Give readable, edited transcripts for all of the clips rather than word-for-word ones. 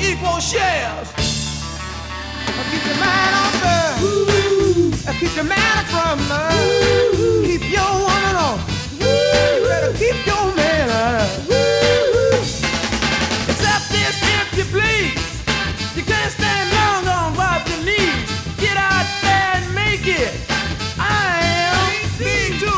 equal shares. Keep your mind on girl. Keep your mind from love. Keep your woman on. You better keep your man up. Accept this if you please. You can't stand long on wobbly knees. Get out there and make it. I am me too.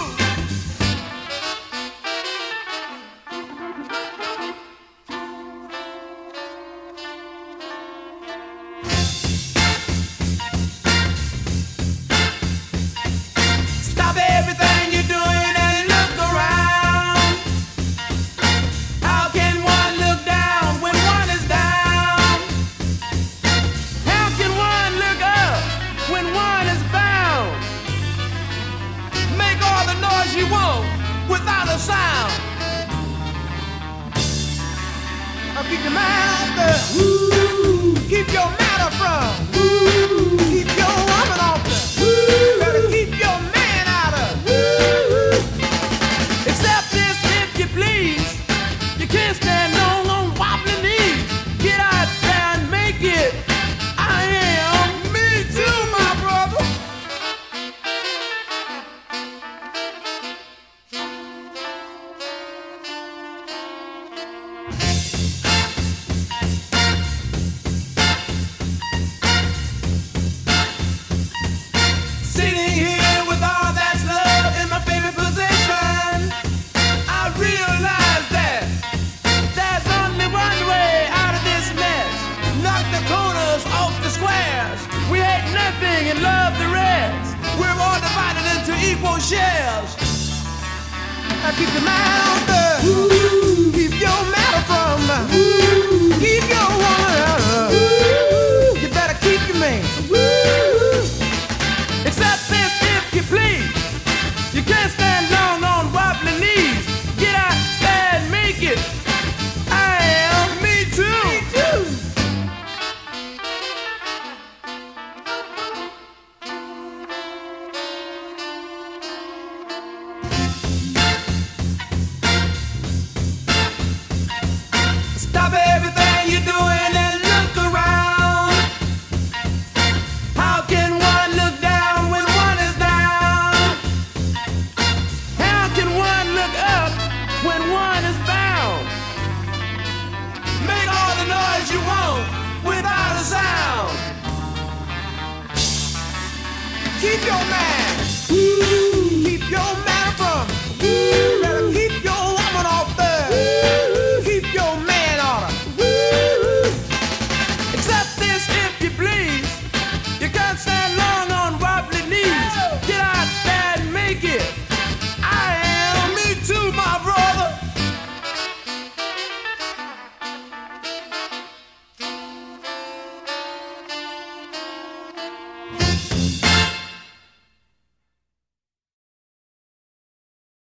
Stop everything you're doing and look around. How can one look down when one is down? How can one look up when one is bound? Make all the noise you want without a sound. Keep your mind on girl. Keep your matter from. Keep your woman off her. You better keep your man out of. Accept this if you please. You can't stand long on wobbly knees. Get out there and make it. I am me too, my brother. Sitting here with all that's love in my favorite position, I realize that there's only one way out of this mess. Knock the corners off the squares. We hate nothing and love the rest. We're all divided into equal shares. Keep your mind on girl. Keep your matter from. Keep your woman out of. You better keep your man. Accept this if you please. You can't stand long on wobbly knees. Get out there and make it. I am me too. Stop everything you're doing and look around. How can one look down when one is down? How can one look up when one is bound? Make all the noise you want without a sound. Keep your man.